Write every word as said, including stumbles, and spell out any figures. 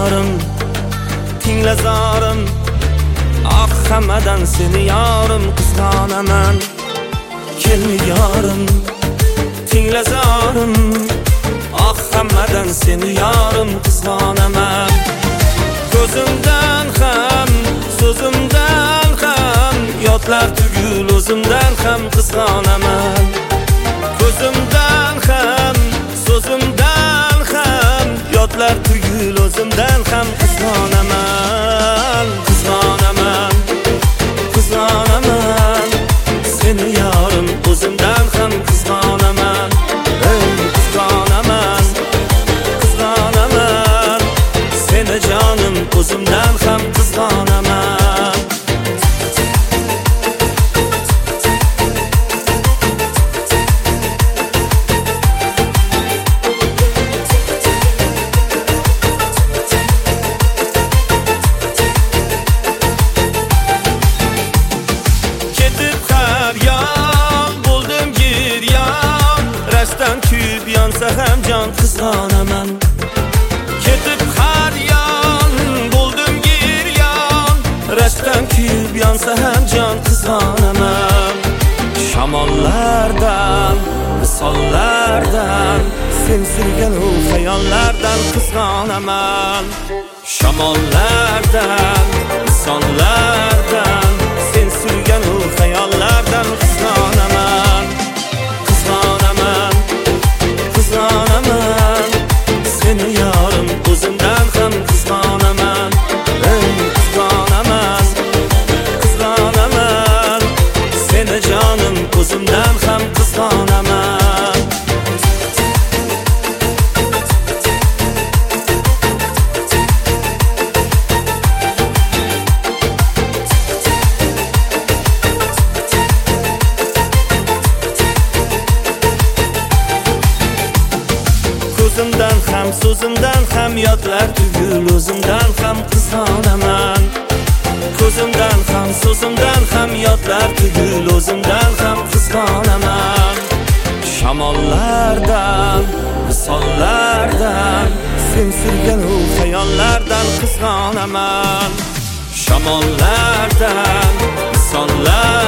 yorim, tingla zorim. Ah, hammadan seni yorim qizg'onaman. Kelmi yorim, tingla zorim. Ah, hammadan seni yorim qizg'onaman. Ko'zimdan ham, so'zimdan ham, yodlar tugul o'zimdan ham qizg'onaman. Ko'zimdan ham, so'zimdan ham, yodlar tugul o'zimdan ham qizg'onaman. Qizg'onaman, qizg'onaman. Seni yorim o'zimdan ham qizg'onaman. Ey qizg'onaman, qizg'onaman. Seni jonim o'zimdan ham qizg'onaman. Ham jon qizg'onaman. Ketib har yon bo'ldim giryon, rashkdan kuyib yonsa ham jon qizg'onaman. Shamollardan, misollardan, sen surgan u xayollardan qizg'onaman. Shamollardan, misollardan, sen surgan u xayollardan qizg'onaman. Qizg'onaman, qizg'onaman. Seni yorim o'zimdan ham qizg'onaman. Ey qizg'onaman, qizg'onaman. Seni jonim o'zimdan ham qizg'onaman. Ko'zimdan ham, so'zimdan ham, yodlar tugul o'zimdan ham qizg'onaman. Ko'zimdan ham, so'zimdan ham, yodlar tugul o'zimdan ham qizg'onaman. Shamollardan, misollardan, sen surgan u xayollardan qizg'onaman. Shamollardan, misollardan